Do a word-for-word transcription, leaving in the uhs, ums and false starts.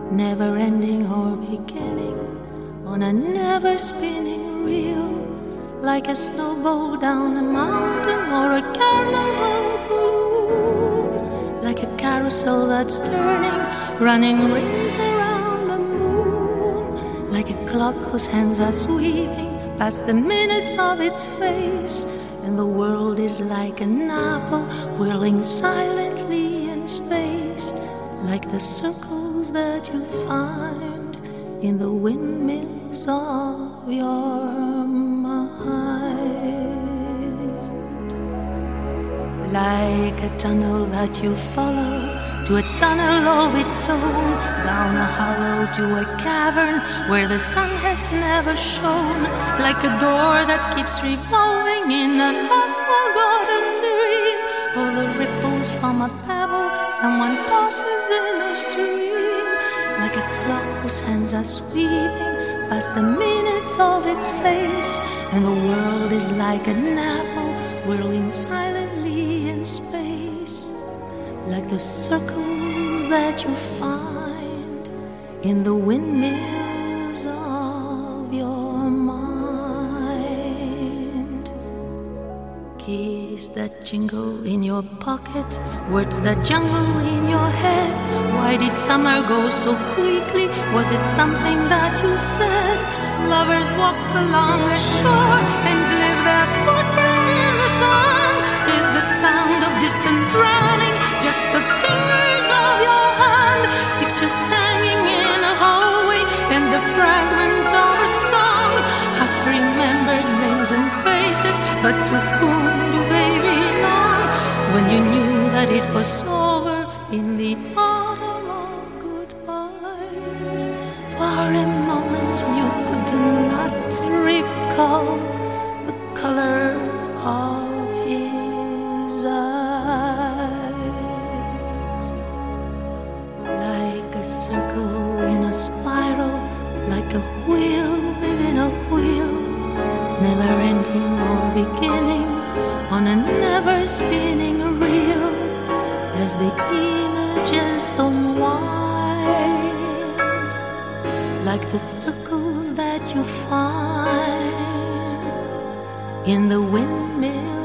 never ending or beginning, on a never spinning reel, like a snowball down a mountain or a carnival balloon, like a carousel that's turning, running rings around the moon, like a clock whose hands are sweeping past the minutes of its face, and the world is like an apple whirling silently in space, like the circles that you find in the windmills of your mind, like a tunnel that you follow to a tunnel of its own, down a hollow to a cavern where the sun has never shone, like a door that keeps revolving in a half-forgotten dream, or the ripples from a pebble someone tosses in a stream, like a clock whose hands are sweeping past the minutes of its face, and the world is like an apple whirling silently in space, like the circles that you find in the windmills of your mind. Keys that jingle in your pocket, words that jungle in your head. Why did summer go so quickly? Was it something that you said? Lovers walk along the shore and leave their footprints in the sun. Is the sound of distant drowning just the fingers of your hand? Pictures hanging in a hallway and the fragment of a song. Half-remembered names and faces, but to whom do they belong? When you knew that it was over in the autumn of goodbyes, for a moment you could not recall the color of his eyes, like a circle in a spiral, like a wheel within a wheel, never ending or beginning, on a never spinning reel, as the images unwind, like the circles that you find in the windmill